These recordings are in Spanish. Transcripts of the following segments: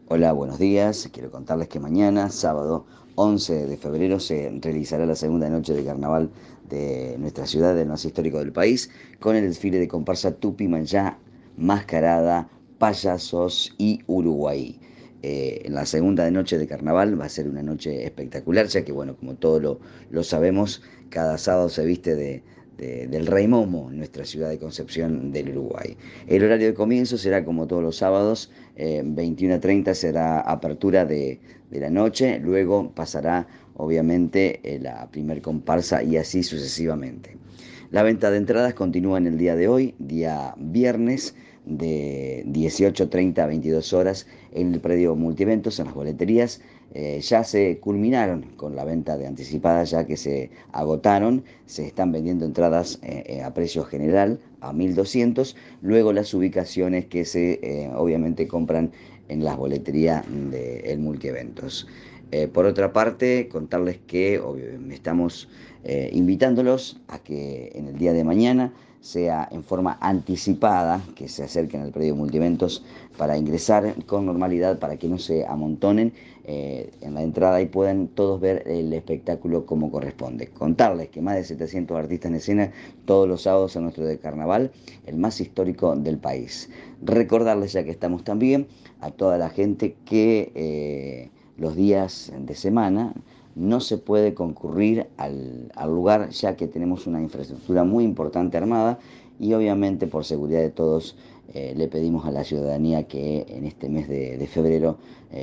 Hola, buenos días. Quiero contarles que mañana, sábado 11 de febrero, se realizará la segunda noche de carnaval de nuestra ciudad, del más histórico del país, con el desfile de comparsa Tupimanjá, Mascarada, Payasos y Uruguay. En la segunda noche de carnaval va a ser una noche espectacular, ya que, bueno, como todos lo sabemos, cada sábado se viste del Rey Momo en nuestra ciudad de Concepción del Uruguay. El horario de comienzo será como todos los sábados, 21:30 será apertura de la noche, luego pasará obviamente la primer comparsa y así sucesivamente. La venta de entradas continúa en el día de hoy, día viernes, de 18:30 a 22 horas en el predio Multiventos, en las boleterías. Ya se culminaron con la venta de anticipadas, ya que se agotaron. Se están vendiendo entradas a precio general a 1.200. Luego las ubicaciones que se obviamente compran en las boleterías del Multieventos. Por otra parte, contarles que estamos invitándolos a que en el día de mañana sea en forma anticipada, que se acerquen al predio Multiventos para ingresar con normalidad, para que no se amontonen en la entrada y puedan todos ver el espectáculo como corresponde. Contarles que más de 700 artistas en escena todos los sábados a nuestro de carnaval, el más histórico del país. Recordarles, ya que estamos también, a toda la gente que los días de semana no se puede concurrir al lugar, ya que tenemos una infraestructura muy importante armada y obviamente por seguridad de todos le pedimos a la ciudadanía que en este mes de febrero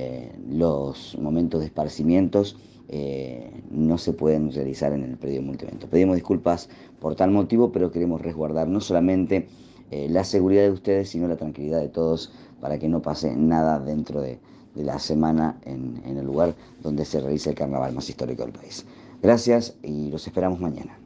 los momentos de esparcimientos no se pueden realizar en el predio Multiventos. Pedimos disculpas por tal motivo, pero queremos resguardar no solamente la seguridad de ustedes, sino la tranquilidad de todos para que no pase nada dentro de la semana en el lugar donde se realiza el carnaval más histórico del país. Gracias y los esperamos mañana.